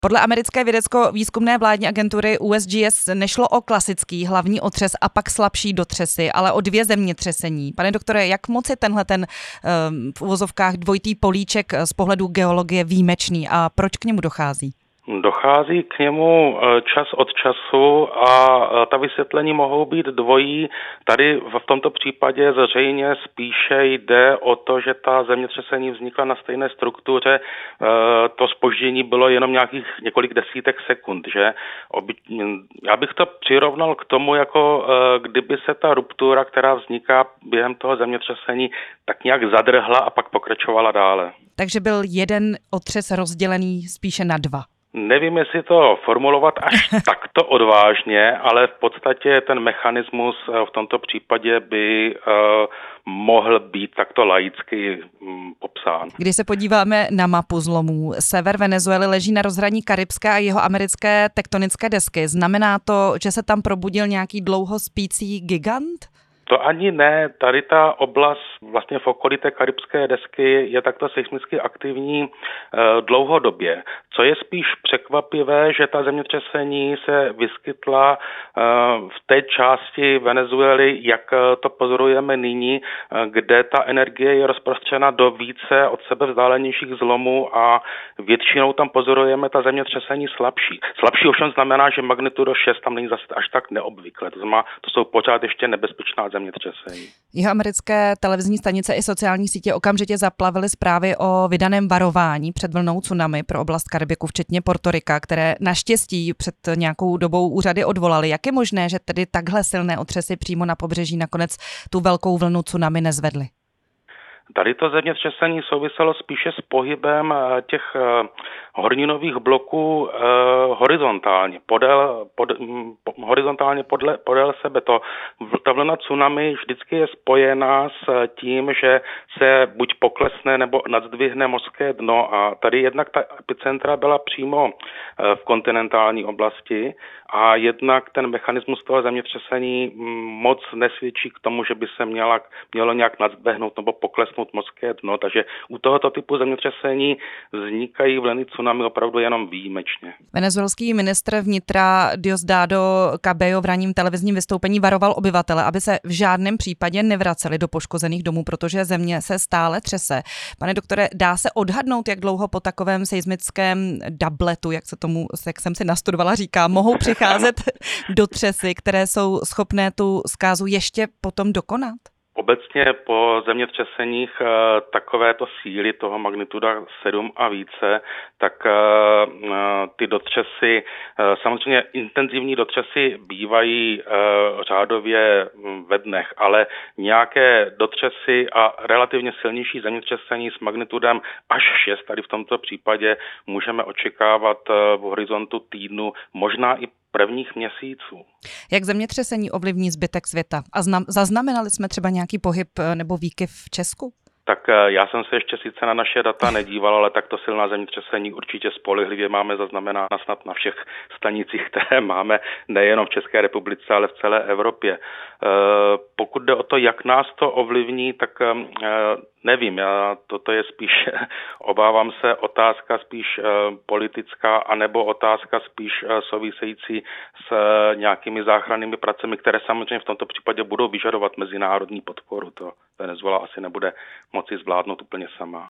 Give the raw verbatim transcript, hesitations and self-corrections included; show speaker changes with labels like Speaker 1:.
Speaker 1: Podle americké vědecko-výzkumné vládní agentury U S G S nešlo o klasický hlavní otřes a pak slabší dotřesy, ale o dvě zemětřesení. Pane doktore, jak moc je tenhle ten v uvozovkách dvojitý políček z pohledu geologie výjimečný a proč k němu dochází?
Speaker 2: Dochází k němu čas od času a ta vysvětlení mohou být dvojí. Tady v tomto případě zřejmě spíše jde o to, že ta zemětřesení vznikla na stejné struktuře. To zpoždění bylo jenom nějakých několik desítek sekund, že? Já bych to přirovnal k tomu, jako kdyby se ta ruptura, která vzniká během toho zemětřesení, tak nějak zadrhla a pak pokračovala dále.
Speaker 1: Takže byl jeden otřes rozdělený spíše na dva.
Speaker 2: Nevím, jestli to formulovat až takto odvážně, ale v podstatě ten mechanismus v tomto případě by uh, mohl být takto laicky um, popsán.
Speaker 1: Když se podíváme na mapu zlomů, sever Venezuely leží na rozhraní karibské a jihoamerické tektonické desky. Znamená to, že se tam probudil nějaký dlouho spící gigant?
Speaker 2: To ani ne, tady ta oblast vlastně v okolí té karibské desky je takto seismicky aktivní e, dlouhodobě. Co je spíš překvapivé, že ta zemětřesení se vyskytla e, v té části Venezuely, jak to pozorujeme nyní, e, kde ta energie je rozprostřena do více od sebe vzdálenějších zlomů a většinou tam pozorujeme ta zemětřesení slabší. Slabší ovšem znamená, že magnitudo šest tam není zase až tak neobvykle, to znamená, to jsou pořád ještě nebezpečná zemětřesení.
Speaker 1: Jihoamerické televizní stanice i sociální sítě okamžitě zaplavily zprávy o vydaném varování před vlnou tsunami pro oblast Karibiku, včetně Portorika, které naštěstí před nějakou dobou úřady odvolaly. Jak je možné, že tedy takhle silné otřesy přímo na pobřeží nakonec tu velkou vlnu tsunami nezvedly?
Speaker 2: Tady to zemětřesení souviselo spíše s pohybem těch horninových bloků eh, horizontálně, podél, pod, po, horizontálně podle, podél sebe. To, ta vlna tsunami vždycky je spojená s tím, že se buď poklesne nebo nadzdvihne mořské dno a tady jednak ta epicentra byla přímo eh, v kontinentální oblasti a jednak ten mechanismus toho zemětřesení moc nesvědčí k tomu, že by se měla, mělo nějak nadzbehnout nebo poklesnout mořské dno, takže u tohoto typu zemětřesení vznikají vlny tsunami opravdu jenom výjimečně.
Speaker 1: Venezuelský ministr vnitra Diosdado Cabello v ranním televizním vystoupení varoval obyvatele, aby se v žádném případě nevraceli do poškozených domů, protože země se stále třese. Pane doktore, dá se odhadnout, jak dlouho po takovém seismickém dabletu, jak se tomu, jak jsem si nastudovala, říká, mohou přicházet dotřesy, které jsou schopné tu zkázu ještě potom dokonat?
Speaker 2: Obecně po zemětřeseních takovéto síly toho magnituda sedm a více, tak ty dotřesy, samozřejmě intenzivní dotřesy bývají řádově ve dnech, ale nějaké dotřesy a relativně silnější zemětřesení s magnitudem až šest, tady v tomto případě můžeme očekávat v horizontu týdnu, možná i prvních měsíců.
Speaker 1: Jak zemětřesení ovlivní zbytek světa? A znam, zaznamenali jsme třeba nějaký pohyb nebo výkyv v Česku?
Speaker 2: Tak já jsem se ještě sice na naše data nedíval, ale takto silná zemětřesení určitě spolehlivě máme zaznamenána snad na všech stanicích, které máme nejenom v České republice, ale v celé Evropě. Pokud jde o to, jak nás to ovlivní, tak nevím, já, toto je spíš, obávám se, otázka spíš politická, anebo otázka spíš související s nějakými záchrannými pracemi, které samozřejmě v tomto případě budou vyžadovat mezinárodní podporu. To Venezuela asi nebude moci zvládnout úplně sama.